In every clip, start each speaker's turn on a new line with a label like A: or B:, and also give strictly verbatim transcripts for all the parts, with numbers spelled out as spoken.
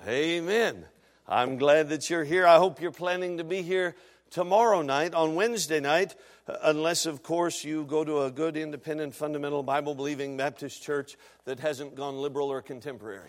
A: Amen. I'm glad that you're here. I hope you're planning to be here tomorrow night, on Wednesday night, unless, of course, you go to a good, independent, fundamental, Bible-believing Baptist church that hasn't gone liberal or contemporary.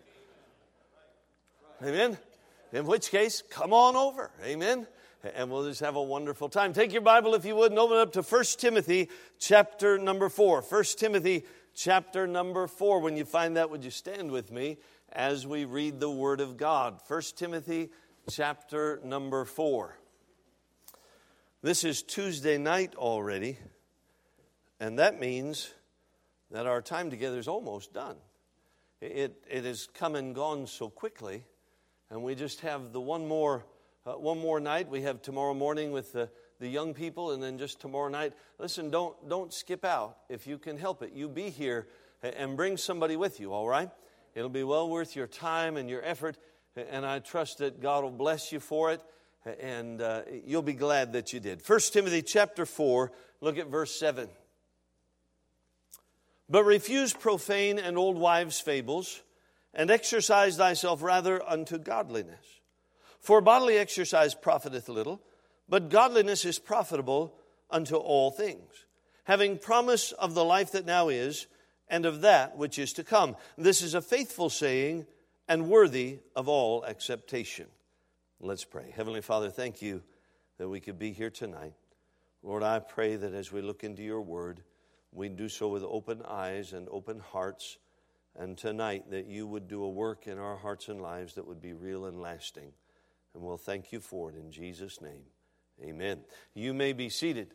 A: Amen? In which case, come on over. Amen? And we'll just have a wonderful time. Take your Bible, if you would, and open it up to First Timothy chapter number four. First Timothy chapter number four. When you find that, would you stand with me as we read the Word of God? First Timothy chapter number four. This is Tuesday night already, and that means that our time together is almost done. It, it has come and gone so quickly, and we just have the one more uh, one more night. We have tomorrow morning with the, the young people, and then just tomorrow night. Listen, don't don't skip out if you can help it. You be here and bring somebody with you, all right? It'll be well worth your time and your effort, and I trust that God will bless you for it, and uh, you'll be glad that you did. First Timothy chapter four, look at verse seven. But refuse profane and old wives' fables, and exercise thyself rather unto godliness. For bodily exercise profiteth little, but godliness is profitable unto all things, having promise of the life that now is, and of that which is to come. This is a faithful saying, and worthy of all acceptation. Let's pray. Heavenly Father, thank you that we could be here tonight. Lord, I pray that as we look into your word, we do so with open eyes and open hearts, and tonight that you would do a work in our hearts and lives that would be real and lasting. And we'll thank you for it in Jesus' name. Amen. You may be seated.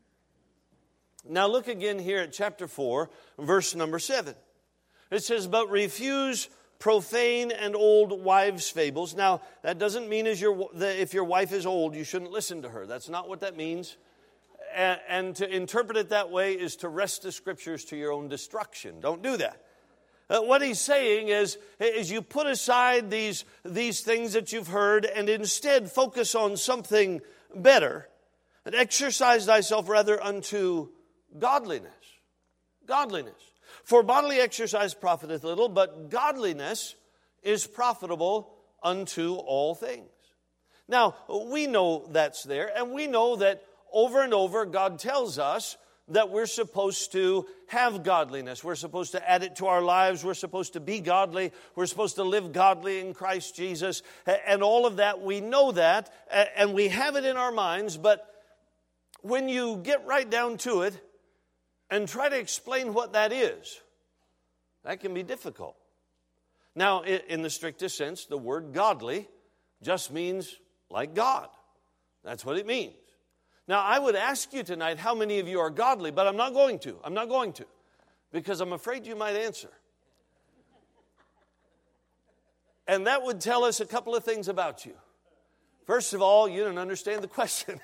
A: Now look again here at chapter four, verse number seven. It says, but refuse profane and old wives' fables. Now, that doesn't mean as your, if your wife is old, you shouldn't listen to her. That's not what that means. And, and to interpret it that way is to wrest the Scriptures to your own destruction. Don't do that. Uh, what he's saying is, is you put aside these, these things that you've heard and instead focus on something better. And exercise thyself rather unto godliness. Godliness. For bodily exercise profiteth little, but godliness is profitable unto all things. Now, we know that's there, and we know that over and over God tells us that we're supposed to have godliness. We're supposed to add it to our lives. We're supposed to be godly. We're supposed to live godly in Christ Jesus. And all of that, we know that, and we have it in our minds, but when you get right down to it and try to explain what that is, that can be difficult. Now, in the strictest sense, the word godly just means like God. That's what it means. Now, I would ask you tonight how many of you are godly, but I'm not going to. I'm not going to, because I'm afraid you might answer. And that would tell us a couple of things about you. First of all, you don't understand the question.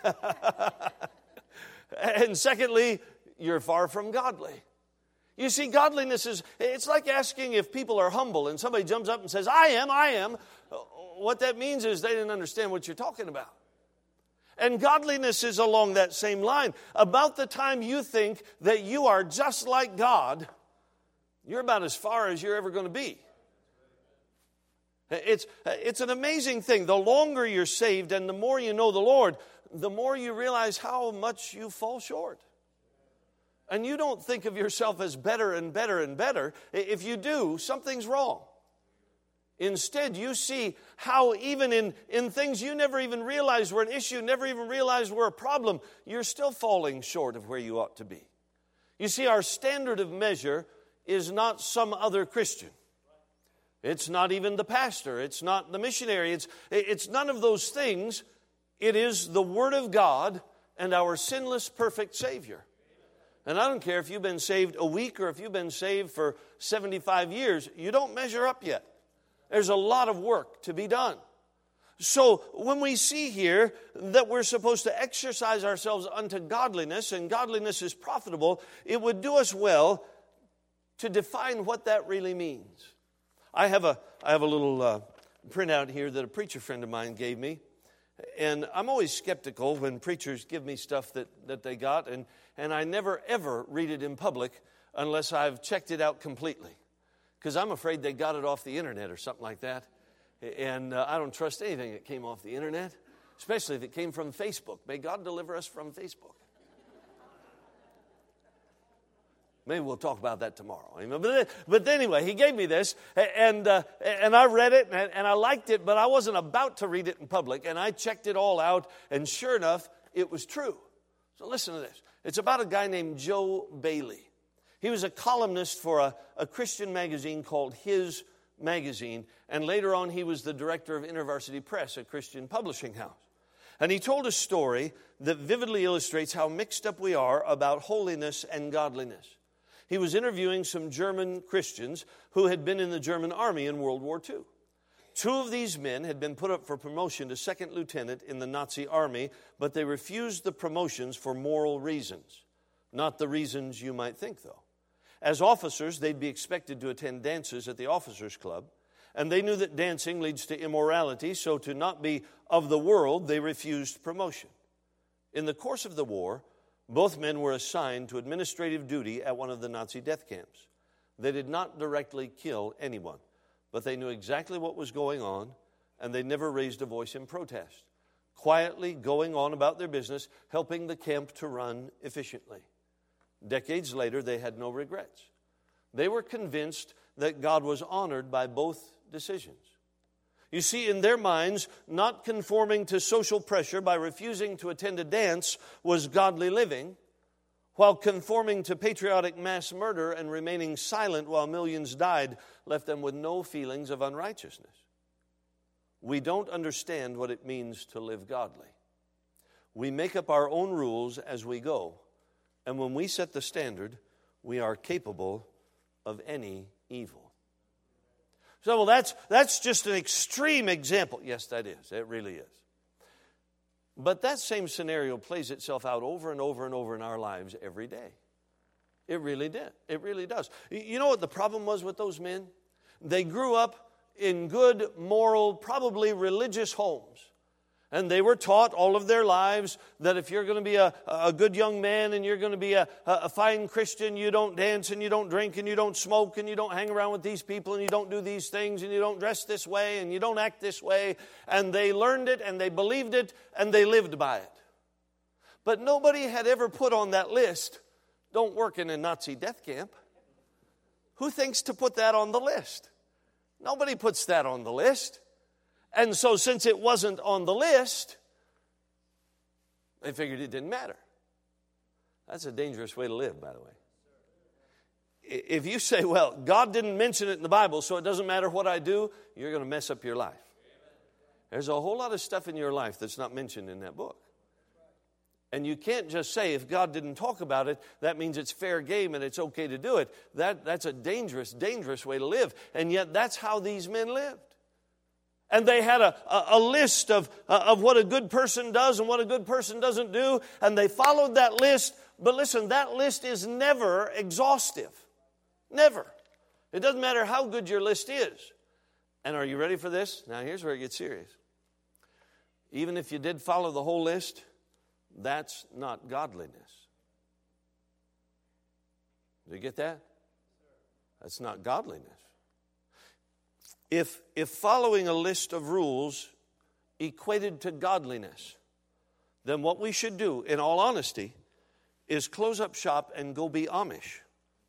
A: And secondly, you're far from godly. You see, godliness is, it's like asking if people are humble and somebody jumps up and says, I am, I am. What that means is they didn't understand what you're talking about. And godliness is along that same line. About the time you think that you are just like God, you're about as far as you're ever going to be. It's, it's an amazing thing. The longer you're saved and the more you know the Lord, the more you realize how much you fall short. And you don't think of yourself as better and better and better. If you do, something's wrong. Instead, you see how even in, in things you never even realized were an issue, never even realized were a problem, you're still falling short of where you ought to be. You see, our standard of measure is not some other Christian. It's not even the pastor. It's not the missionary. It's, it's none of those things. It is the Word of God and our sinless, perfect Savior. And I don't care if you've been saved a week or if you've been saved for seventy-five years, you don't measure up yet. There's a lot of work to be done. So when we see here that we're supposed to exercise ourselves unto godliness, and godliness is profitable, it would do us well to define what that really means. I have a I have a little uh, printout here that a preacher friend of mine gave me. And I'm always skeptical when preachers give me stuff that, that they got, and, and I never, ever read it in public unless I've checked it out completely. Because I'm afraid they got it off the internet or something like that. And uh, I don't trust anything that came off the internet, especially if it came from Facebook. May God deliver us from Facebook. Maybe we'll talk about that tomorrow. But, but anyway, he gave me this, and uh, and I read it, and, and I liked it, but I wasn't about to read it in public, and I checked it all out, and sure enough, it was true. So listen to this. It's about a guy named Joe Bailey. He was a columnist for a, a Christian magazine called His Magazine, and later on he was the director of InterVarsity Press, a Christian publishing house. And he told a story that vividly illustrates how mixed up we are about holiness and godliness. He was interviewing some German Christians who had been in the German army in World War Two. Two of these men had been put up for promotion to second lieutenant in the Nazi army, but they refused the promotions for moral reasons. Not the reasons you might think, though. As officers, they'd be expected to attend dances at the officers' club, and they knew that dancing leads to immorality, so to not be of the world, they refused promotion. In the course of the war, both men were assigned to administrative duty at one of the Nazi death camps. They did not directly kill anyone, but they knew exactly what was going on, and they never raised a voice in protest, quietly going on about their business, helping the camp to run efficiently. Decades later, they had no regrets. They were convinced that God was honored by both decisions. You see, in their minds, not conforming to social pressure by refusing to attend a dance was godly living, while conforming to patriotic mass murder and remaining silent while millions died left them with no feelings of unrighteousness. We don't understand what it means to live godly. We make up our own rules as we go, and when we set the standard, we are capable of any evil. So, well, that's, that's just an extreme example. Yes, that is. It really is. But that same scenario plays itself out over and over and over in our lives every day. It really did. It really does. You know what the problem was with those men? They grew up in good, moral, probably religious homes. And they were taught all of their lives that if you're going to be a, a good young man and you're going to be a, a fine Christian, you don't dance and you don't drink and you don't smoke and you don't hang around with these people and you don't do these things and you don't dress this way and you don't act this way. And they learned it and they believed it and they lived by it. But nobody had ever put on that list, don't work in a Nazi death camp. Who thinks to put that on the list? Nobody puts that on the list. And so since it wasn't on the list, they figured it didn't matter. That's a dangerous way to live, by the way. If you say, well, God didn't mention it in the Bible, so it doesn't matter what I do, you're going to mess up your life. There's a whole lot of stuff in your life that's not mentioned in that book. And you can't just say, if God didn't talk about it, that means it's fair game and it's okay to do it. That, that's a dangerous, dangerous way to live. And yet that's how these men lived. And they had a, a, a list of, uh, of what a good person does and what a good person doesn't do. And they followed that list. But listen, that list is never exhaustive. Never. It doesn't matter how good your list is. And are you ready for this? Now here's where it gets serious. Even if you did follow the whole list, that's not godliness. Do you get that? That's not godliness. If, if following a list of rules equated to godliness, then what we should do, in all honesty, is close up shop and go be Amish.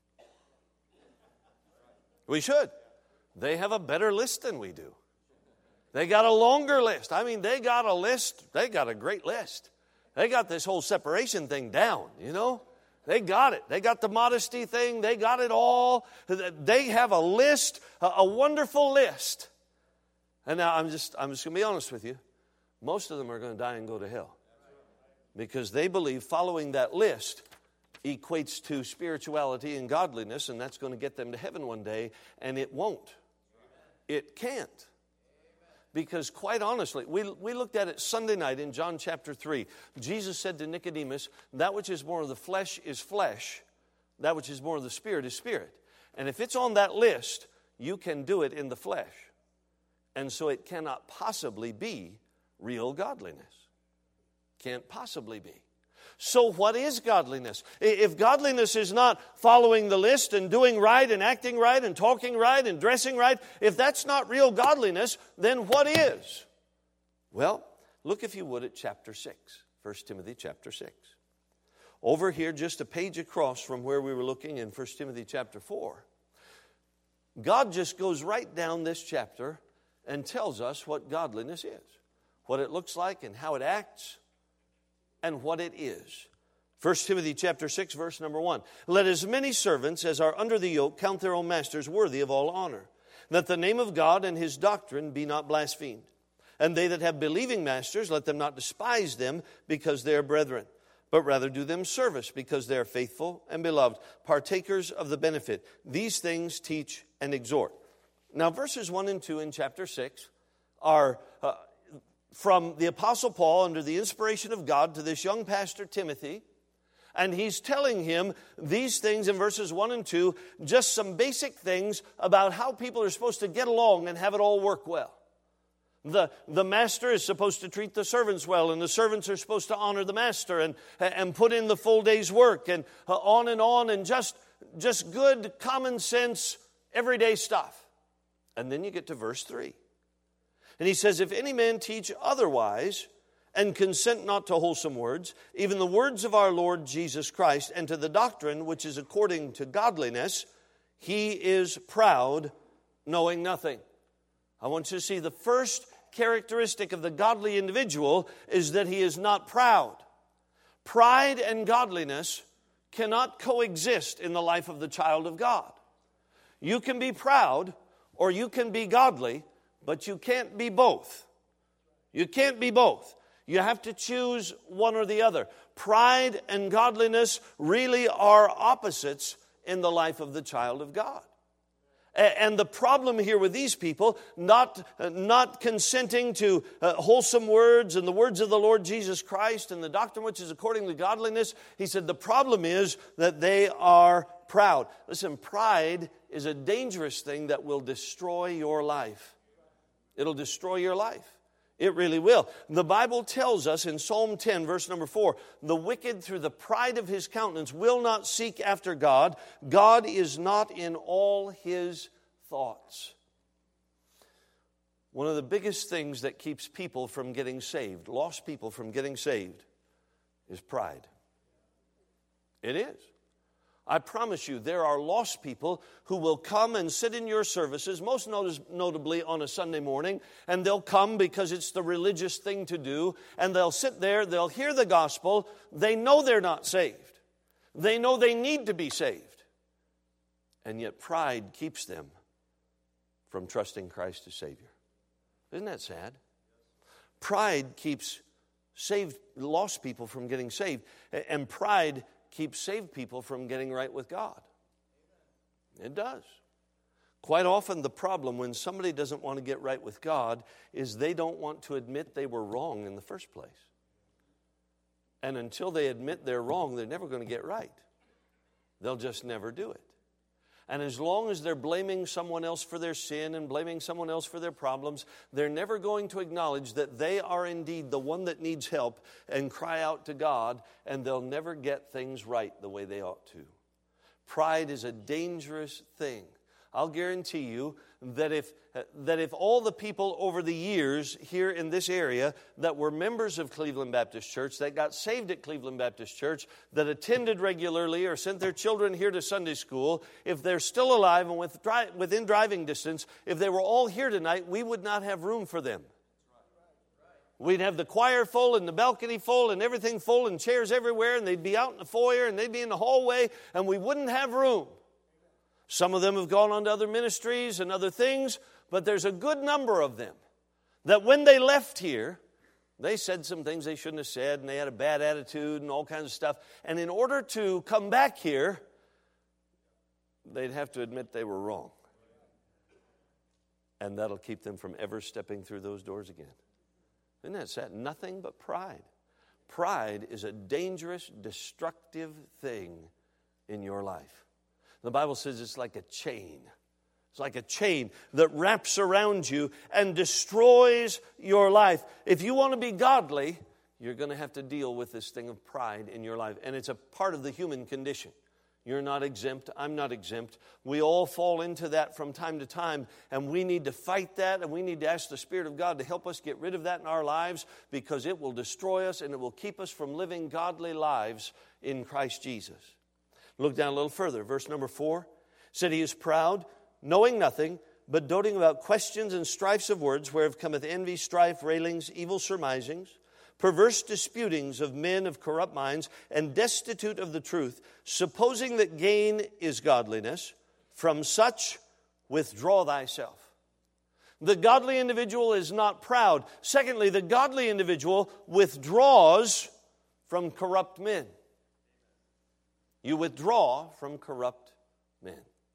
A: We should. They have a better list than we do. They got a longer list. I mean, they got a list. They got a great list. They got this whole separation thing down, you know. They got it. They got the modesty thing. They got it all. They have a list, a wonderful list. And now I'm just, I'm just going to be honest with you. Most of them are going to die and go to hell. Because they believe following that list equates to spirituality and godliness, and that's going to get them to heaven one day, and it won't. It can't. Because quite honestly, we, we looked at it Sunday night in John chapter three. Jesus said to Nicodemus, that which is born of the flesh is flesh. That which is born of the spirit is spirit. And if it's on that list, you can do it in the flesh. And so it cannot possibly be real godliness. Can't possibly be. So what is godliness? If godliness is not following the list and doing right and acting right and talking right and dressing right, if that's not real godliness, then what is? Well, look if you would at chapter six, First Timothy chapter six. Over here, just a page across from where we were looking in First Timothy chapter four, God just goes right down this chapter and tells us what godliness is, what it looks like and how it acts, and what it is. First Timothy chapter six, verse number one. Let as many servants as are under the yoke count their own masters worthy of all honor, that the name of God and his doctrine be not blasphemed. And they that have believing masters, let them not despise them because they are brethren, but rather do them service because they are faithful and beloved, partakers of the benefit. These things teach and exhort. Now, verses one and two in chapter six are uh, from the Apostle Paul under the inspiration of God to this young pastor Timothy. And he's telling him these things in verses one and two, just some basic things about how people are supposed to get along and have it all work well. The, the master is supposed to treat the servants well, and the servants are supposed to honor the master and, and put in the full day's work, and uh, on and on, and just, just good, common sense, everyday stuff. And then you get to verse three. And he says, if any man teach otherwise, and consent not to wholesome words, even the words of our Lord Jesus Christ, and to the doctrine which is according to godliness, he is proud, knowing nothing. I want you to see the first characteristic of the godly individual is that he is not proud. Pride and godliness cannot coexist in the life of the child of God. You can be proud or you can be godly, but you can't be both. You can't be both. You have to choose one or the other. Pride and godliness really are opposites in the life of the child of God. And the problem here with these people, not, not consenting to uh, wholesome words and the words of the Lord Jesus Christ and the doctrine which is according to godliness, he said the problem is that they are proud. Listen, pride is a dangerous thing that will destroy your life. It'll destroy your life. It really will. The Bible tells us in Psalm ten, verse number four, the wicked through the pride of his countenance will not seek after God. God is not in all his thoughts. One of the biggest things that keeps people from getting saved, lost people from getting saved, is pride. It is. I promise you, there are lost people who will come and sit in your services, most notice, notably on a Sunday morning, and they'll come because it's the religious thing to do, and they'll sit there, they'll hear the gospel, they know they're not saved. They know they need to be saved. And yet pride keeps them from trusting Christ as Savior. Isn't that sad? Pride keeps saved, lost people from getting saved, and pride keeps saved people from getting right with God. It does. Quite often the problem when somebody doesn't want to get right with God is they don't want to admit they were wrong in the first place. And until they admit they're wrong, they're never going to get right. They'll just never do it. And as long as they're blaming someone else for their sin and blaming someone else for their problems, they're never going to acknowledge that they are indeed the one that needs help and cry out to God, and they'll never get things right the way they ought to. Pride is a dangerous thing. I'll guarantee you that if that if all the people over the years here in this area that were members of Cleveland Baptist Church, that got saved at Cleveland Baptist Church, that attended regularly or sent their children here to Sunday school, if they're still alive and with, within driving distance, if they were all here tonight, we would not have room for them. We'd have the choir full and the balcony full and everything full and chairs everywhere, and they'd be out in the foyer and they'd be in the hallway, and we wouldn't have room. Some of them have gone on to other ministries and other things, but there's a good number of them that when they left here, they said some things they shouldn't have said, and they had a bad attitude and all kinds of stuff. And in order to come back here, they'd have to admit they were wrong. And that'll keep them from ever stepping through those doors again. Isn't that sad? Nothing but pride. Pride is a dangerous, destructive thing in your life. The Bible says it's like a chain. It's like a chain that wraps around you and destroys your life. If you want to be godly, you're going to have to deal with this thing of pride in your life. And it's a part of the human condition. You're not exempt. I'm not exempt. We all fall into that from time to time, and we need to fight that, and we need to ask the Spirit of God to help us get rid of that in our lives, because it will destroy us and it will keep us from living godly lives in Christ Jesus. Look down a little further. Verse number four said, he is proud, knowing nothing, but doting about questions and strifes of words, whereof cometh envy, strife, railings, evil surmisings, perverse disputings of men of corrupt minds, and destitute of the truth, supposing that gain is godliness. From such withdraw thyself. The godly individual is not proud. Secondly, the godly individual withdraws from corrupt men. You withdraw from corrupt men.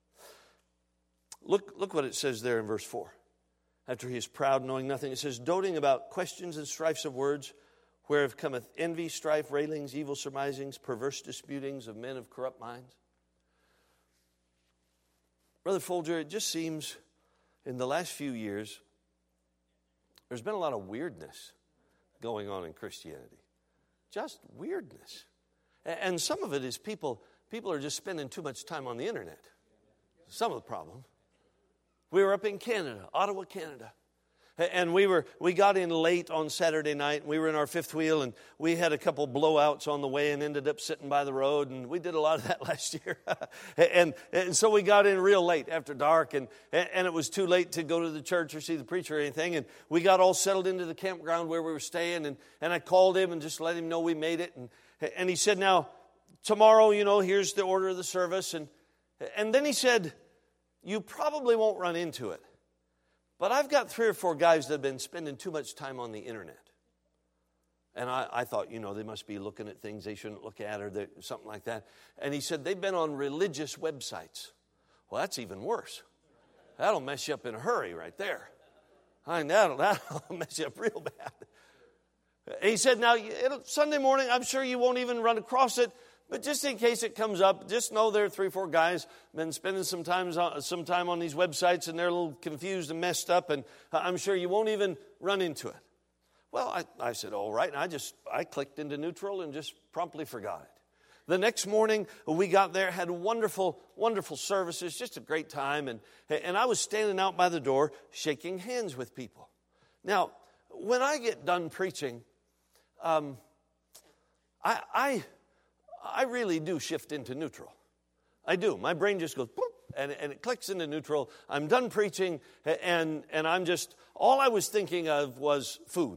A: Look, look what it says there in verse four. After he is proud, knowing nothing, it says, doting about questions and strifes of words, whereof cometh envy, strife, railings, evil surmisings, perverse disputings of men of corrupt minds. Brother Folger, it just seems in the last few years, there's been a lot of weirdness going on in Christianity. Just weirdness. And some of it is people, people are just spending too much time on the internet. Some of the problem. We were up in Canada, Ottawa, Canada. And we were we got in late on Saturday night. We were in our fifth wheel, and we had a couple blowouts on the way and ended up sitting by the road. And we did a lot of that last year. and, and so we got in real late after dark, and, and it was too late to go to the church or see the preacher or anything. And we got all settled into the campground where we were staying, and, and I called him and just let him know we made it. And, and he said, now, tomorrow, you know, here's the order of the service. And, and then he said, you probably won't run into it, but I've got three or four guys that have been spending too much time on the internet. And I, I thought, you know, they must be looking at things they shouldn't look at or something like that. And he said, they've been on religious websites. Well, that's even worse. That'll mess you up in a hurry right there. I mean, that'll, that'll mess you up real bad. He said, now, it'll, Sunday morning, I'm sure you won't even run across it. But just in case it comes up, just know there are three or four guys been spending some time, on, some time on these websites, and they're a little confused and messed up, and I'm sure you won't even run into it. Well, I, I said, all right, and I just, I clicked into neutral and just promptly forgot it. The next morning, we got there, had wonderful, wonderful services, just a great time, and, and I was standing out by the door shaking hands with people. Now, when I get done preaching, um, I... I I really do shift into neutral. I do. My brain just goes, boop, and, and it clicks into neutral. I'm done preaching, and, and I'm just, all I was thinking of was food.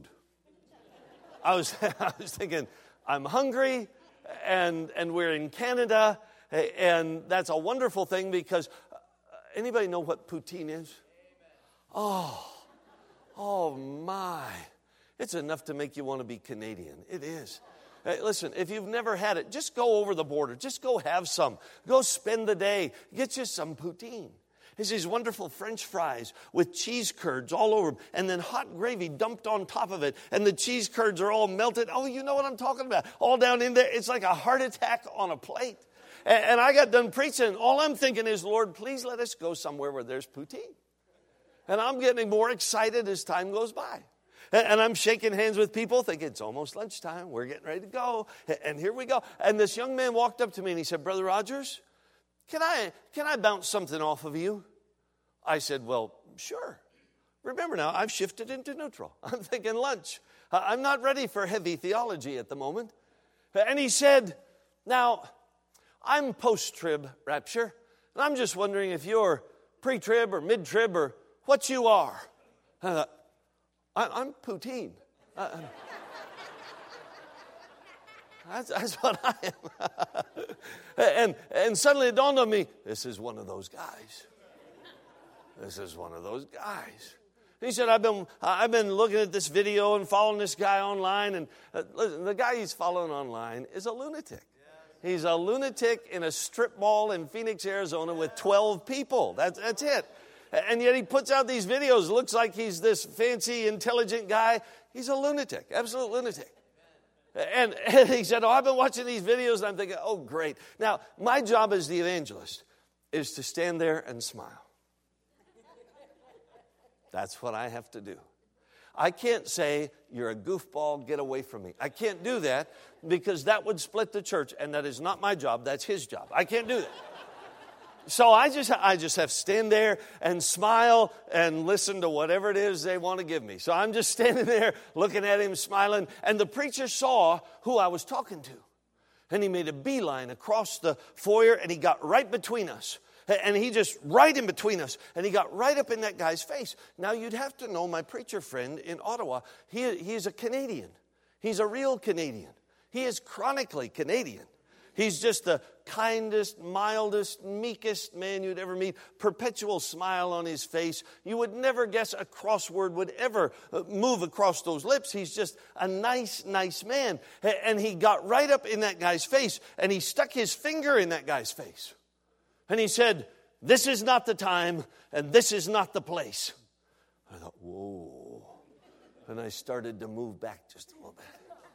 A: I was, I was thinking, I'm hungry, and, and we're in Canada, and that's a wonderful thing because, anybody know what poutine is? Oh, oh my. It's enough to make you want to be Canadian. It is. Hey, listen, if you've never had it, just go over the border. Just go have some. Go spend the day. Get you some poutine. It's these wonderful French fries with cheese curds all over them, and then hot gravy dumped on top of it, and the cheese curds are all melted. Oh, you know what I'm talking about. All down in there. It's like a heart attack on a plate. And, and I got done preaching. All I'm thinking is, Lord, please let us go somewhere where there's poutine. And I'm getting more excited as time goes by. And I'm shaking hands with people, thinking it's almost lunchtime. We're getting ready to go. And here we go. And this young man walked up to me and he said, Brother Rogers, can I can I bounce something off of you? I said, well, sure. Remember now, I've shifted into neutral. I'm thinking lunch. I'm not ready for heavy theology at the moment. And he said, now, I'm post-trib rapture. And I'm just wondering if you're pre-trib or mid-trib or what you are. And I thought, I'm poutine. Uh, that's, that's what I am. and, and suddenly it dawned on me, this is one of those guys. This is one of those guys. He said, I've been I've been looking at this video and following this guy online. And uh, listen, the guy he's following online is a lunatic. He's a lunatic in a strip mall in Phoenix, Arizona with twelve people. That's, that's it. And yet he puts out these videos. It looks like he's this fancy, intelligent guy. He's a lunatic, absolute lunatic. And, and he said, oh, I've been watching these videos, and I'm thinking, oh, great. Now, my job as the evangelist is to stand there and smile. That's what I have to do. I can't say, you're a goofball, get away from me. I can't do that because that would split the church, and that is not my job, that's his job. I can't do that. So I just I just have to stand there and smile and listen to whatever it is they want to give me. So I'm just standing there looking at him, smiling, and the preacher saw who I was talking to. And he made a beeline across the foyer, and he got right between us. And he just right in between us. And he got right up in that guy's face. Now, you'd have to know my preacher friend in Ottawa. He, he is a Canadian. He's a real Canadian. He is chronically Canadian. He's just the kindest, mildest, meekest man you'd ever meet. Perpetual smile on his face. You would never guess a crossword would ever move across those lips. He's just a nice, nice man. And he got right up in that guy's face, and he stuck his finger in that guy's face. And he said, this is not the time, and this is not the place. I thought, whoa. And I started to move back just a little bit.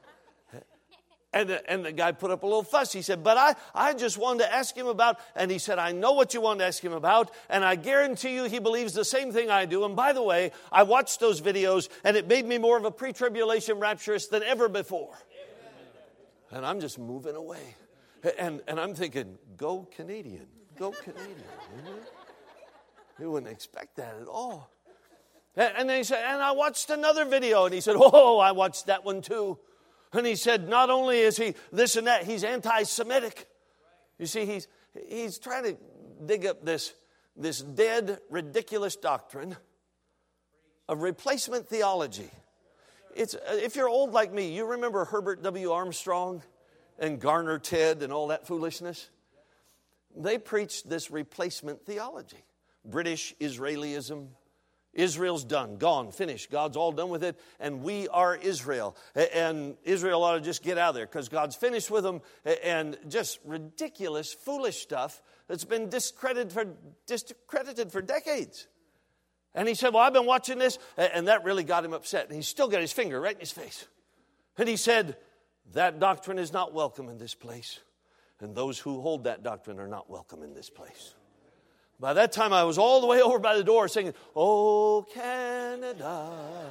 A: And the, and the guy put up a little fuss. He said, but I, I just wanted to ask him about, and he said, I know what you want to ask him about, and I guarantee you he believes the same thing I do. And by the way, I watched those videos, and it made me more of a pre-tribulation rapturist than ever before. Amen. And I'm just moving away. And, and I'm thinking, go Canadian, go Canadian. Mm-hmm. You wouldn't expect that at all. And, and then he said, and I watched another video, and he said, oh, I watched that one too. And he said, not only is he this and that, he's anti-Semitic. You see, he's he's trying to dig up this, this dead, ridiculous doctrine of replacement theology. It's if you're old like me, you remember Herbert W. Armstrong and Garner Ted and all that foolishness? They preached this replacement theology. British Israelism. Israel's done, gone, finished. God's all done with it, and we are Israel. And Israel ought to just get out of there because God's finished with them, and just ridiculous, foolish stuff that's been discredited for, discredited for decades. And he said, well, I've been watching this, and that really got him upset. And he still got his finger right in his face. And he said, that doctrine is not welcome in this place, and those who hold that doctrine are not welcome in this place. By that time, I was all the way over by the door singing, oh, Canada.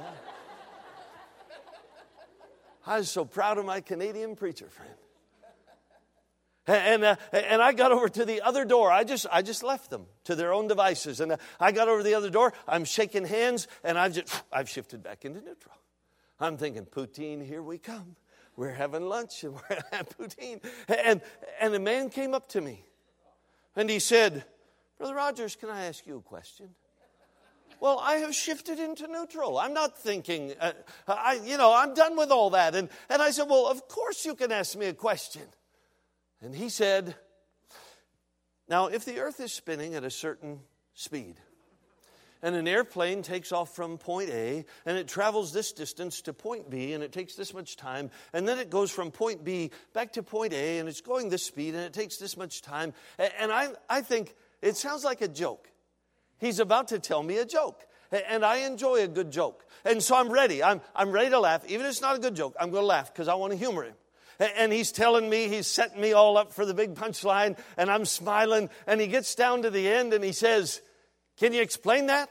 A: I was so proud of my Canadian preacher friend. And, uh, and I got over to the other door. I just I just left them to their own devices. And uh, I got over to the other door. I'm shaking hands, and I've just I've shifted back into neutral. I'm thinking, poutine, here we come. We're having lunch, and we're having poutine. And, and a man came up to me, and he said, Brother Rogers, can I ask you a question? Well, I have shifted into neutral. I'm not thinking, uh, I, you know, I'm done with all that. And, and I said, well, of course you can ask me a question. And he said, now, if the earth is spinning at a certain speed, and an airplane takes off from point A, and it travels this distance to point B, and it takes this much time, and then it goes from point B back to point A, and it's going this speed, and it takes this much time, and I, I think, it sounds like a joke. He's about to tell me a joke. And I enjoy a good joke. And so I'm ready. I'm, I'm ready to laugh. Even if it's not a good joke, I'm going to laugh because I want to humor him. And he's telling me, he's setting me all up for the big punchline. And I'm smiling. And he gets down to the end and he says, can you explain that?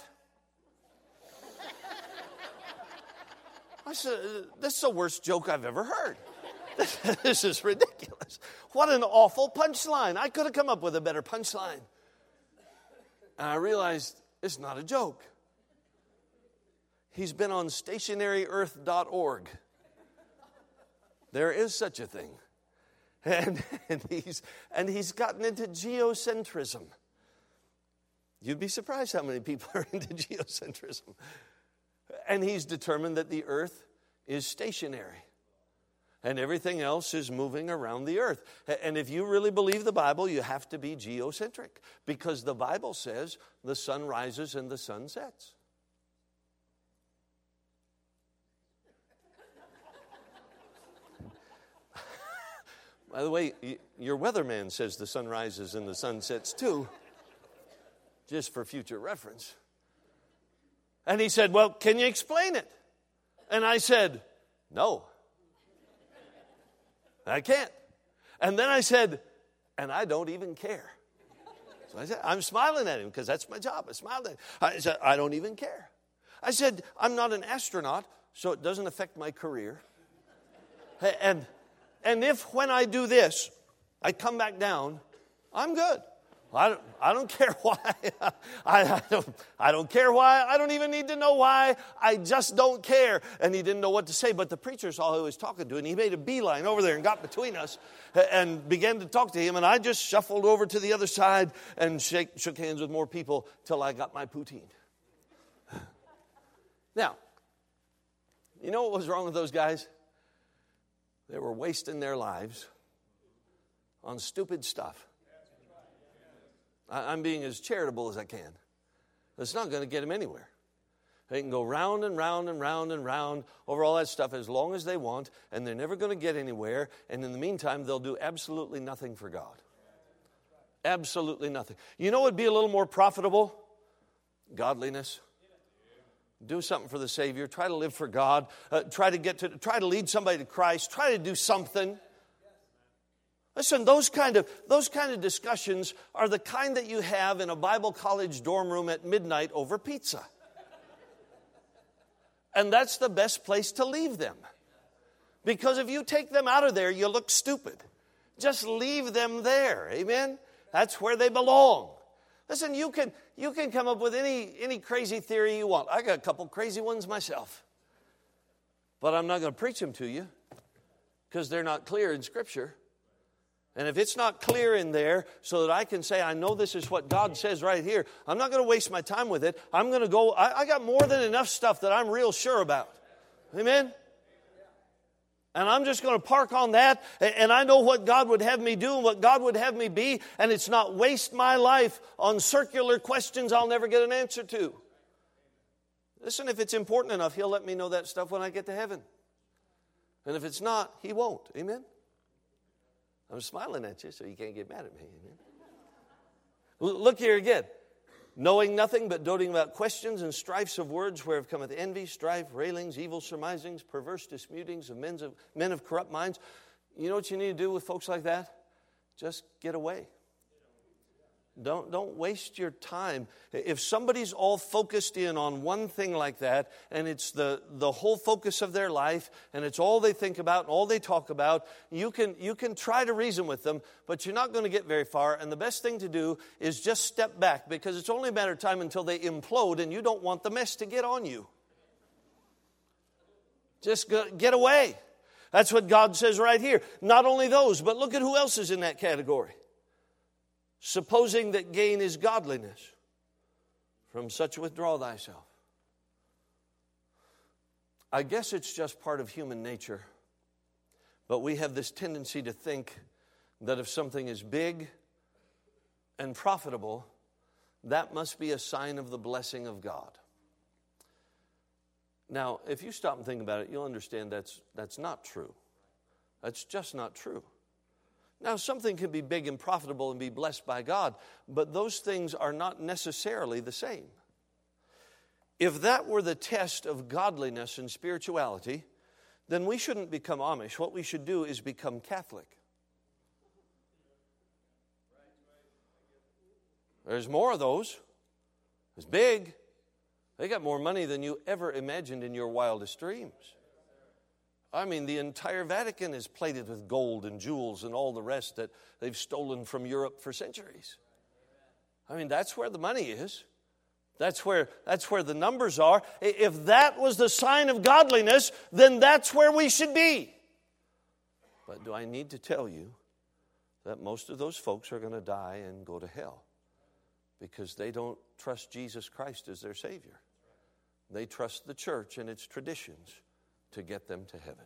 A: I said, this is the worst joke I've ever heard. This is ridiculous. What an awful punchline. I could have come up with a better punchline. And I realized it's not a joke. He's been on stationary earth dot org. There is such a thing. And, and, he's, and he's gotten into geocentrism. You'd be surprised how many people are into geocentrism. And he's determined that the earth is stationary. And everything else is moving around the earth. And if you really believe the Bible, you have to be geocentric. Because the Bible says the sun rises and the sun sets. By the way, your weatherman says the sun rises and the sun sets too. Just for future reference. And he said, well, can you explain it? And I said, no. I can't. And then I said, and I don't even care. So I said, I'm smiling at him because that's my job. I smiled at him. I said, I don't even care. I said, I'm not an astronaut, so it doesn't affect my career. And, and if when I do this, I come back down, I'm good. I don't, I don't care why. I, I, don't, I don't care why. I don't even need to know why. I just don't care. And he didn't know what to say, but the preacher saw who he was talking to, and he made a beeline over there and got between us and began to talk to him. And I just shuffled over to the other side and shake, shook hands with more people till I got my poutine. Now, you know what was wrong with those guys? They were wasting their lives on stupid stuff. I'm being as charitable as I can. It's not going to get them anywhere. They can go round and round and round and round over all that stuff as long as they want, and they're never going to get anywhere. And in the meantime, they'll do absolutely nothing for God. Absolutely nothing. You know what would be a little more profitable? Godliness. Do something for the Savior. Try to live for God. Uh, try to get to, try to lead somebody to Christ. Try to do something. Listen, those kind of those kind of discussions are the kind that you have in a Bible college dorm room at midnight over pizza. And that's the best place to leave them. Because if you take them out of there, you look stupid. Just leave them there. Amen? That's where they belong. Listen, you can you can come up with any any crazy theory you want. I got a couple crazy ones myself. But I'm not going to preach them to you because they're not clear in Scripture. And if it's not clear in there so that I can say, I know this is what God says right here, I'm not going to waste my time with it. I'm going to go, I, I got more than enough stuff that I'm real sure about. Amen? And I'm just going to park on that, and I know what God would have me do and what God would have me be, and it's not waste my life on circular questions I'll never get an answer to. Listen, if it's important enough, He'll let me know that stuff when I get to heaven. And if it's not, He won't. Amen? I'm smiling at you, so you can't get mad at me. Amen? Look here again. Knowing nothing but doting about questions and strifes of words, whereof cometh envy, strife, railings, evil surmisings, perverse disputings of men of, men of corrupt minds. You know what you need to do with folks like that? Just get away. Don't, don't waste your time. If somebody's all focused in on one thing like that, and it's the, the whole focus of their life, and it's all they think about and all they talk about, you can, you can try to reason with them, but you're not going to get very far. And the best thing to do is just step back, because it's only a matter of time until they implode, and you don't want the mess to get on you. Just go, get away. That's what God says right here. Not only those, but look at who else is in that category. Supposing that gain is godliness, from such withdraw thyself. I guess it's just part of human nature, but we have this tendency to think that if something is big and profitable, that must be a sign of the blessing of God. Now, if you stop and think about it, you'll understand that's, that's not true. That's just not true. Now, something can be big and profitable and be blessed by God, but those things are not necessarily the same. If that were the test of godliness and spirituality, then we shouldn't become Amish. What we should do is become Catholic. There's more of those. It's big. They got more money than you ever imagined in your wildest dreams. I mean, the entire Vatican is plated with gold and jewels and all the rest that they've stolen from Europe for centuries. I mean, that's where the money is. That's where, that's where the numbers are. If that was the sign of godliness, then that's where we should be. But do I need to tell you that most of those folks are going to die and go to hell because they don't trust Jesus Christ as their Savior. They trust the church and its traditions to get them to heaven.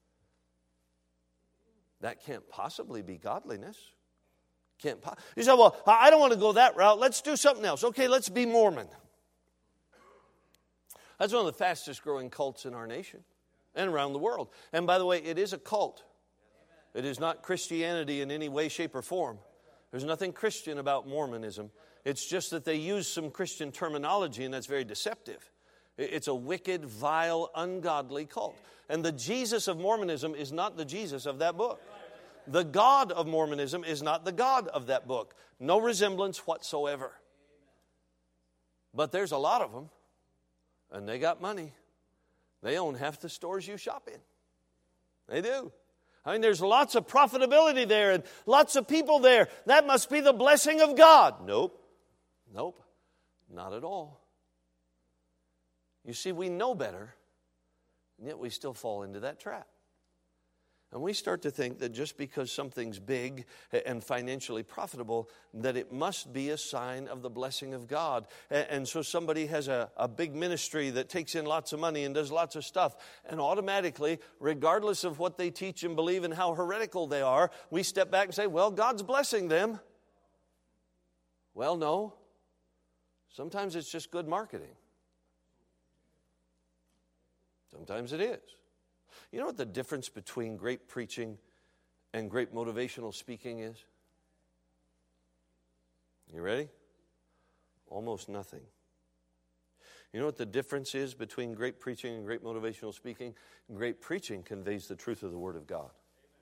A: That can't possibly be godliness. Can't po- you say, well, I don't want to go that route. Let's do something else. Okay, let's be Mormon. That's one of the fastest growing cults in our nation and around the world. And by the way, it is a cult. It is not Christianity in any way, shape, or form. There's nothing Christian about Mormonism. It's just that they use some Christian terminology, and that's very deceptive. It's a wicked, vile, ungodly cult. And the Jesus of Mormonism is not the Jesus of that book. The God of Mormonism is not the God of that book. No resemblance whatsoever. But there's a lot of them. and they got money. They own half the stores you shop in. They do. I mean, there's lots of profitability there and lots of people there. That must be the blessing of God. Nope. Nope. Not at all. You see, we know better, and yet we still fall into that trap. And we start to think that just because something's big and financially profitable, that it must be a sign of the blessing of God. And so somebody has a, a big ministry that takes in lots of money and does lots of stuff. And automatically, regardless of what they teach and believe and how heretical they are, we step back and say, well, God's blessing them. Well, no. Sometimes it's just good marketing. Sometimes it is. You know what the difference between great preaching and great motivational speaking is? You ready? Almost nothing. You know what the difference is between great preaching and great motivational speaking? Great preaching conveys the truth of the Word of God.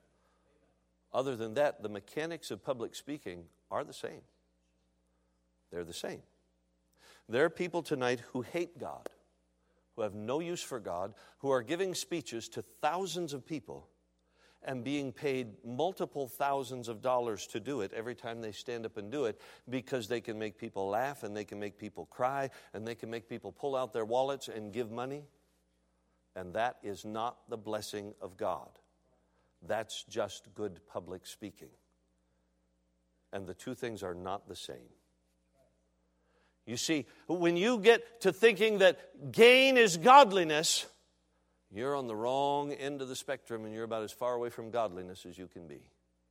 A: Other than that, the mechanics of public speaking are the same. They're the same. There are people tonight who hate God, who have no use for God, who are giving speeches to thousands of people and being paid multiple thousands of dollars to do it every time they stand up and do it, because they can make people laugh and they can make people cry and they can make people pull out their wallets and give money. And that is not the blessing of God. That's just good public speaking. And the two things are not the same. You see, when you get to thinking that gain is godliness, you're on the wrong end of the spectrum and you're about as far away from godliness as you can be.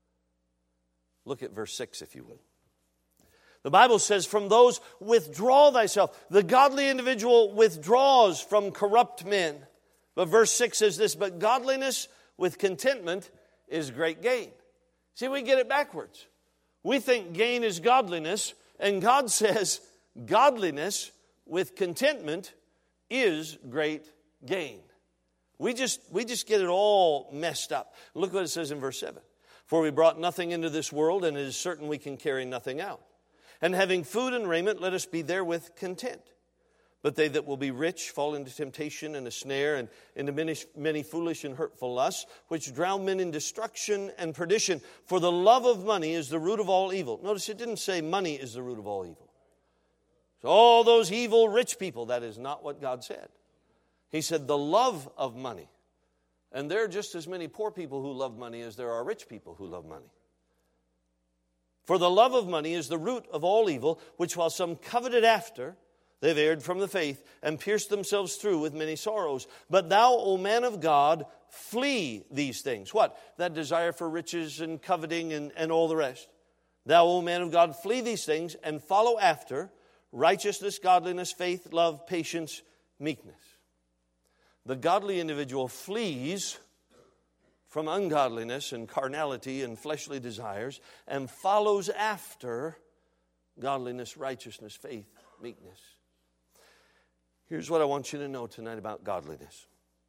A: Look at verse six, if you would. The Bible says, from those withdraw thyself. The godly individual withdraws from corrupt men. But verse six says this, but godliness with contentment is great gain. See, we get it backwards. We think gain is godliness, and God says, godliness with contentment is great gain. We just, we just get it all messed up. Look what it says in verse seven. For we brought nothing into this world, and it is certain we can carry nothing out. And having food and raiment, let us be therewith content. But they that will be rich fall into temptation and a snare, and into many, many foolish and hurtful lusts, which drown men in destruction and perdition. For the love of money is the root of all evil. Notice it didn't say money is the root of all evil. So all those evil rich people, that is not what God said. He said the love of money. And there are just as many poor people who love money as there are rich people who love money. For the love of money is the root of all evil, which while some coveted after, they've erred from the faith and pierced themselves through with many sorrows. But thou, O man of God, flee these things. What? That desire for riches and coveting and, and all the rest. Thou, O man of God, flee these things and follow after righteousness, godliness, faith, love, patience, meekness. The godly individual flees from ungodliness and carnality and fleshly desires and follows after godliness, righteousness, faith, meekness. Here's what I want you to know tonight about godliness.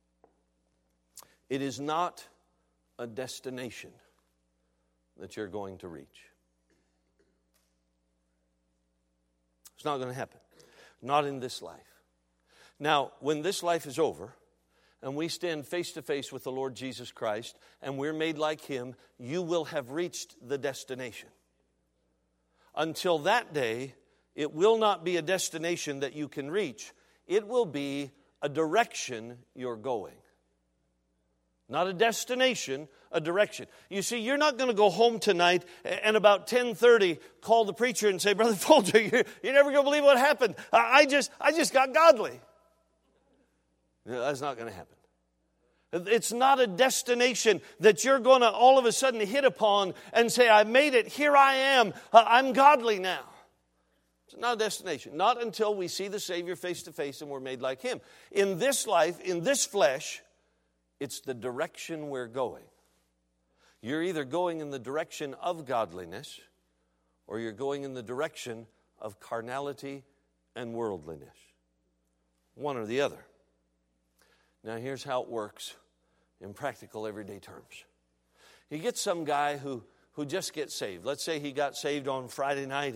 A: It is not a destination that you're going to reach. It's not going to happen. Not in this life. Now, when this life is over, and we stand face to face with the Lord Jesus Christ, and we're made like Him, you will have reached the destination. Until that day, it will not be a destination that you can reach. It will be a direction you're going. Not a destination, a direction. You see, you're not going to go home tonight and about ten thirty call the preacher and say, Brother Folger, you're, you're never going to believe what happened. I just, I just got godly. That's not going to happen. It's not a destination that you're going to all of a sudden hit upon and say, I made it, here I am, I'm godly now. It's not a destination. Not until we see the Savior face to face and we're made like Him. In this life, in this flesh, it's the direction we're going. You're either going in the direction of godliness or you're going in the direction of carnality and worldliness. One or the other. Now here's how it works in practical everyday terms. You get some guy who, who just gets saved. Let's say he got saved on Friday night and,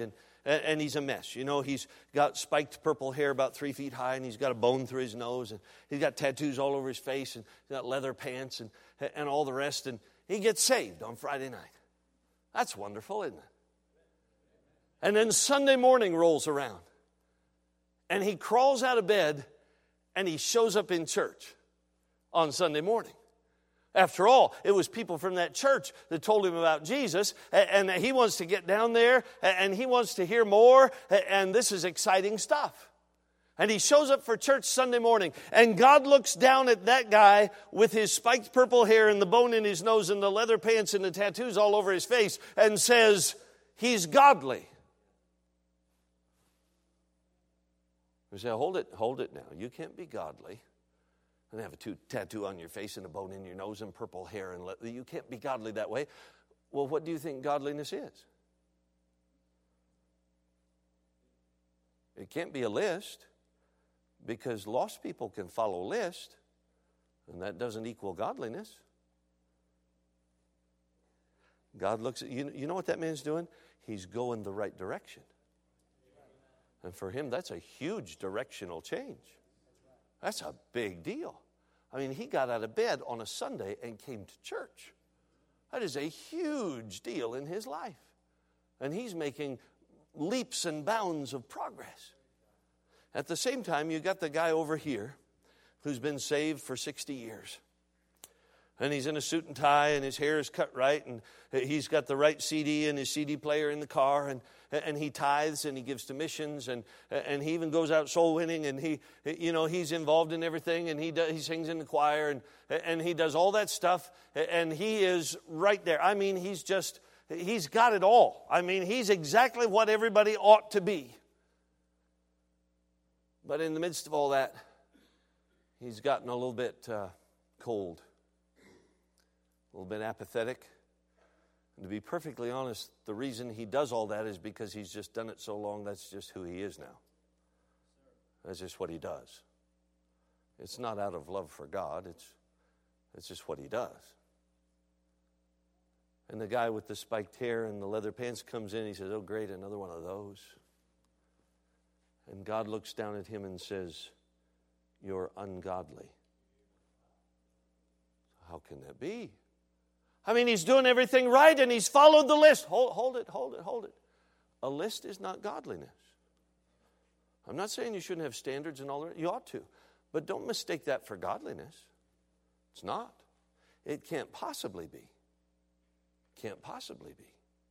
A: and, and he's a mess. You know, he's got spiked purple hair about three feet high, and he's got a bone through his nose, and he's got tattoos all over his face, and he's got leather pants and, and all the rest, and he gets saved on Friday night. That's wonderful, isn't it? And then Sunday morning rolls around, and he crawls out of bed, and he shows up in church on Sunday morning. After all, it was people from that church that told him about Jesus, and he wants to get down there, and he wants to hear more, and this is exciting stuff. And he shows up for church Sunday morning, and God looks down at that guy with his spiked purple hair and the bone in his nose and the leather pants and the tattoos all over his face and says, he's godly. We say, hold it, hold it now. You can't be godly and have a two, tattoo on your face and a bone in your nose and purple hair. And le- you can't be godly that way. Well, what do you think godliness is? It can't be a list, because lost people can follow a list, and that doesn't equal godliness. God looks at you. You know what that man's doing? He's going the right direction. And for him, that's a huge directional change. That's a big deal. I mean, he got out of bed on a Sunday and came to church. That is a huge deal in his life. And he's making leaps and bounds of progress. At the same time, you got the guy over here who's been saved for sixty years. And he's in a suit and tie, and his hair is cut right, and he's got the right C D and his C D player in the car, and and he tithes and he gives to missions, and and he even goes out soul winning, and he you know he's involved in everything, and he does, he sings in the choir, and and he does all that stuff, and he is right there. I mean, he's just he's got it all. I mean, he's exactly what everybody ought to be. But in the midst of all that, he's gotten a little bit uh, cold, a little bit apathetic. And to be perfectly honest, the reason he does all that is because he's just done it so long. That's just who he is now. That's just what he does. It's not out of love for God. It's, it's just what he does. And the guy with the spiked hair and the leather pants comes in. He says, oh, great, another one of those. And God looks down at him and says, you're ungodly. How can that be? I mean, he's doing everything right and he's followed the list. Hold, hold it, hold it, hold it. A list is not godliness. I'm not saying you shouldn't have standards and all that. You ought to. But don't mistake that for godliness. It's not. It can't possibly be. Can't possibly be.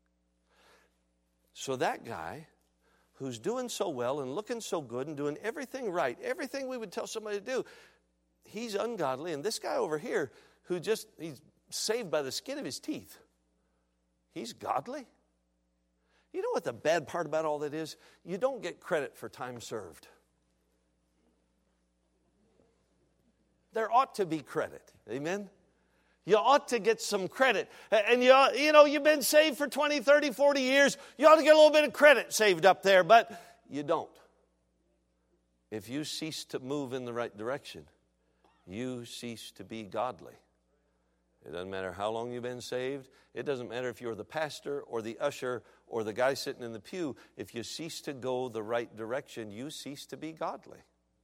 A: So that guy who's doing so well and looking so good and doing everything right, everything we would tell somebody to do, he's ungodly. And this guy over here who just, he's saved by the skin of his teeth, he's godly. You know what the bad part about all that is? You don't get credit for time served. There ought to be credit. Amen? You ought to get some credit. And you, you know, you've been saved for twenty, thirty, forty years. You ought to get a little bit of credit saved up there, but you don't. If you cease to move in the right direction, you cease to be godly. It doesn't matter how long you've been saved. It doesn't matter if you're the pastor or the usher or the guy sitting in the pew. If you cease to go the right direction, you cease to be godly.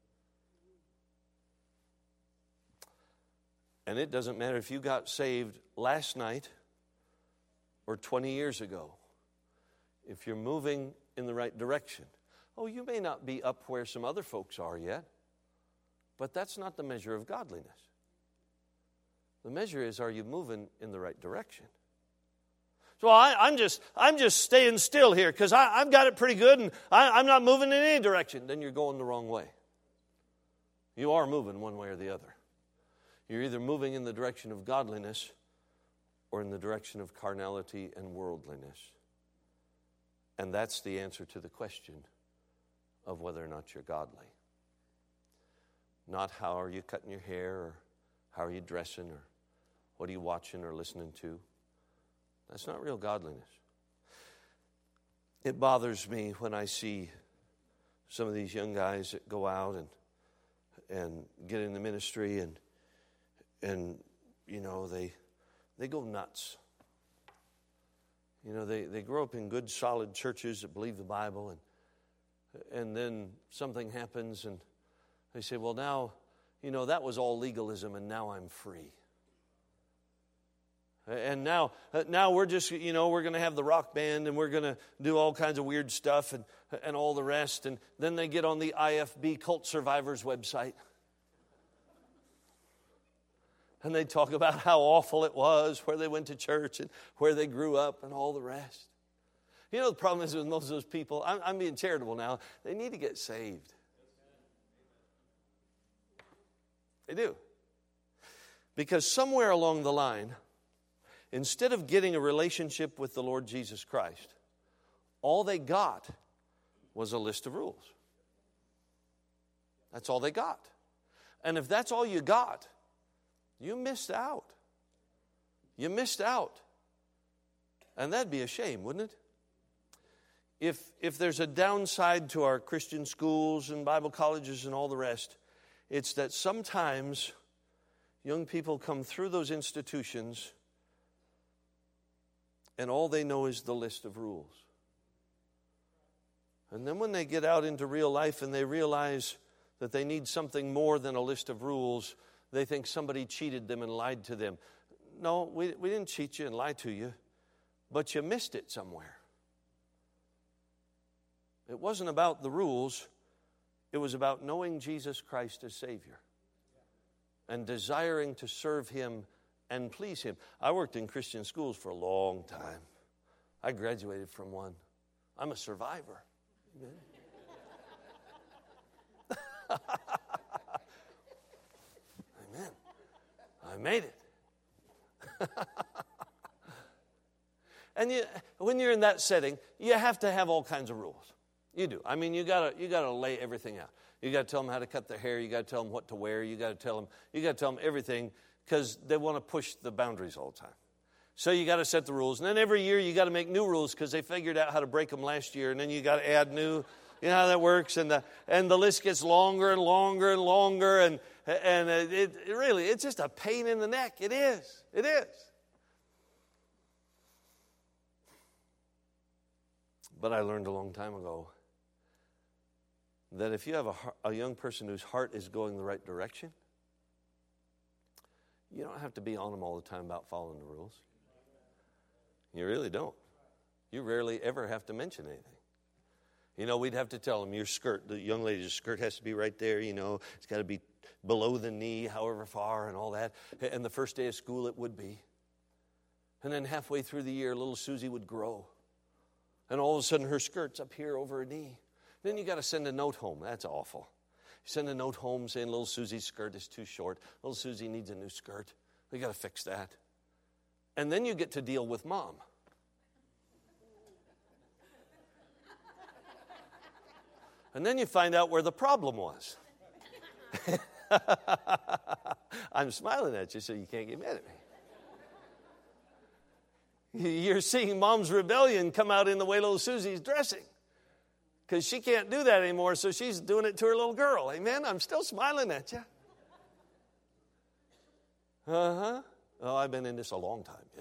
A: And it doesn't matter if you got saved last night or twenty years ago. If you're moving in the right direction. Oh, you may not be up where some other folks are yet, but that's not the measure of godliness. The measure is, are you moving in the right direction? So I, I'm just I'm just staying still here because I've got it pretty good and I, I'm not moving in any direction. Then you're going the wrong way. You are moving one way or the other. You're either moving in the direction of godliness or in the direction of carnality and worldliness. And that's the answer to the question of whether or not you're godly. Not how are you cutting your hair or how are you dressing or what are you watching or listening to. That's not real godliness. It bothers me when I see some of these young guys that go out and and get in the ministry and and you know they they go nuts. You know, they, they grow up in good, solid churches that believe the Bible, and and then something happens, and they say, well, now, you know, that was all legalism, and now I'm free. And now, now we're just, you know, we're going to have the rock band, and we're going to do all kinds of weird stuff and, and all the rest. And then they get on the I F B Cult Survivors website. And they talk about how awful it was, where they went to church and where they grew up and all the rest. You know, the problem is with most of those people, I'm, I'm being charitable now, they need to get saved. They do. Because somewhere along the line, instead of getting a relationship with the Lord Jesus Christ, all they got was a list of rules. That's all they got. And if that's all you got, you missed out. You missed out. And that'd be a shame, wouldn't it? If, if there's a downside to our Christian schools and Bible colleges and all the rest, it's that sometimes young people come through those institutions and all they know is the list of rules. And then when they get out into real life and they realize that they need something more than a list of rules, they think somebody cheated them and lied to them. No, we, we didn't cheat you and lie to you, but you missed it somewhere. It wasn't about the rules. It was about knowing Jesus Christ as Savior and desiring to serve Him and please Him. I worked in Christian schools for a long time. I graduated from one. I'm a survivor. Amen. Amen. I made it. And you, when you're in that setting, you have to have all kinds of rules. You do. I mean, you gotta you gotta lay everything out. You gotta tell them how to cut their hair. You gotta tell them what to wear. You gotta tell them you gotta tell them everything because they want to push the boundaries all the time. So you got to set the rules, and then every year you got to make new rules because they figured out how to break them last year, and then you got to add new. You know how that works, and the and the list gets longer and longer and longer, and and it, it really it's just a pain in the neck. It is. It is. But I learned a long time ago that if you have a, a young person whose heart is going the right direction, you don't have to be on them all the time about following the rules. You really don't. You rarely ever have to mention anything. You know, we'd have to tell them, your skirt, the young lady's skirt has to be right there, you know. It's got to be below the knee, however far, and all that. And the first day of school, it would be. And then halfway through the year, little Susie would grow. And all of a sudden, her skirt's up here over her knee. Then you got to send a note home. That's awful. You send a note home saying little Susie's skirt is too short. Little Susie needs a new skirt. We got to fix that. And then you get to deal with mom. And then you find out where the problem was. I'm smiling at you so you can't get mad at me. You're seeing mom's rebellion come out in the way little Susie's dressing. Because she can't do that anymore, so she's doing it to her little girl. Amen? I'm still smiling at you. Uh-huh. Oh, I've been in this a long time, yeah.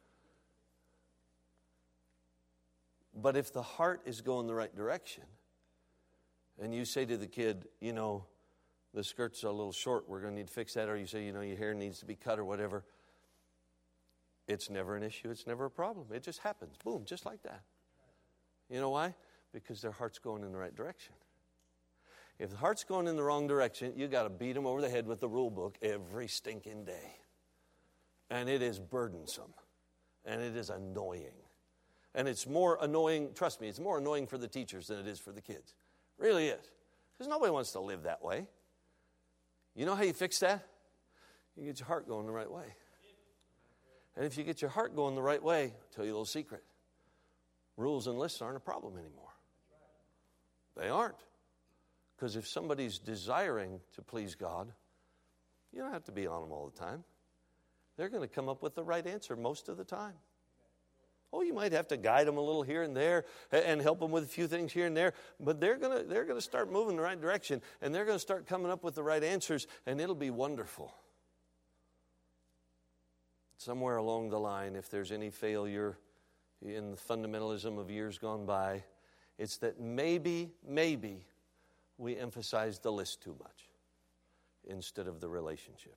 A: But if the heart is going the right direction, and you say to the kid, you know, the skirt's a little short, we're going to need to fix that, or you say, you know, your hair needs to be cut or whatever, it's never an issue. It's never a problem. It just happens. Boom, just like that. You know why? Because their heart's going in the right direction. If the heart's going in the wrong direction, you got to beat them over the head with the rule book every stinking day. And it is burdensome. And it is annoying. And it's more annoying, trust me, it's more annoying for the teachers than it is for the kids. It really is. Because nobody wants to live that way. You know how you fix that? You get your heart going the right way. And if you get your heart going the right way, I'll tell you a little secret. Rules and lists aren't a problem anymore. They aren't. Because if somebody's desiring to please God, you don't have to be on them all the time. They're going to come up with the right answer most of the time. Oh, you might have to guide them a little here and there and help them with a few things here and there, but they're going to they're going to start moving in the right direction, and they're going to start coming up with the right answers, and it'll be wonderful. Somewhere along the line, if there's any failure in the fundamentalism of years gone by. It's that maybe, maybe we emphasize the list too much instead of the relationship.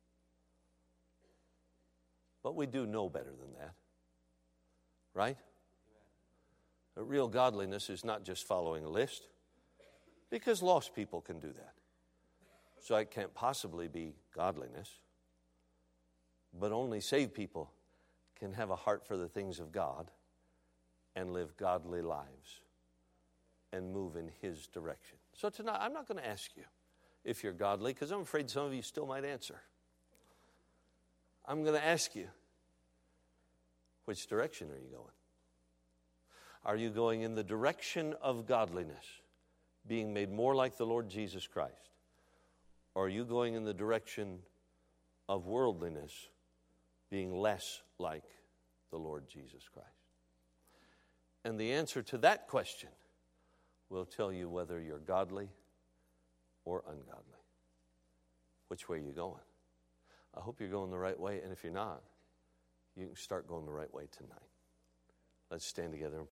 A: But we do know better than that, right? A real godliness is not just following a list, because lost people can do that. So it can't possibly be godliness. But only saved people can have a heart for the things of God and live godly lives and move in His direction. So tonight, I'm not going to ask you if you're godly, because I'm afraid some of you still might answer. I'm going to ask you, which direction are you going? Are you going in the direction of godliness, being made more like the Lord Jesus Christ? Or are you going in the direction of worldliness, being less like the Lord Jesus Christ? And the answer to that question will tell you whether you're godly or ungodly. Which way are you going? I hope you're going the right way, and if you're not, you can start going the right way tonight. Let's stand together and pray.